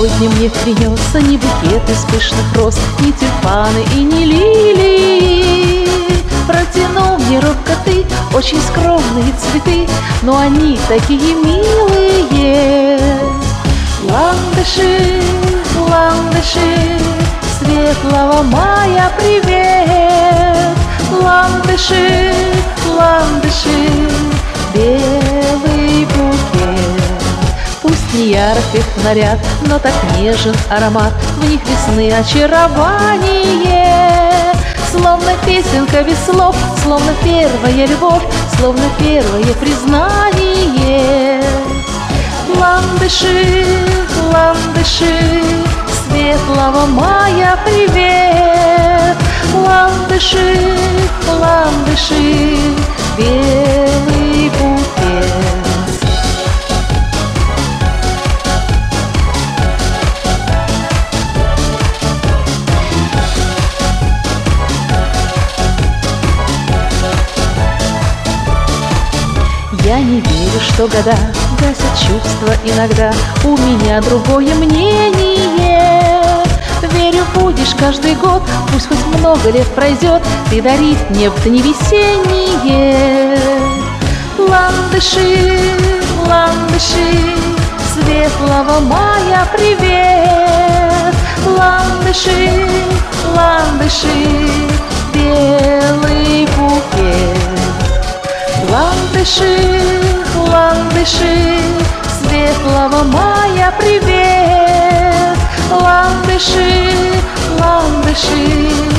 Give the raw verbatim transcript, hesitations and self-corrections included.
сегодня мне принесся ни букет из пышных роз, ни тюльпаны и ни лилии. Протянул мне робко ты очень скромные цветы, но они такие милые. Ландыши, ландыши, светлого мая привет. Ландыши, ландыши, белый букет. Пусть не ярок их наряд, но так нежен аромат, в них весны очарование. Словно песенка без слов, словно первая любовь, словно первое признание. Ландыши, ландыши, светлого мая привет. Ландыши, ландыши, белый букет. Я не верю, что года гасят чувства иногда. У меня другое мнение. Верю, будешь каждый год, пусть хоть много лет пройдет, ты дарить мне в дни весенние. Ландыши, ландыши, светлого мая привет. Ландыши, ландыши, белый букет. Ландыши, ландыши, светлого мая привет. Ландыши, ландыши,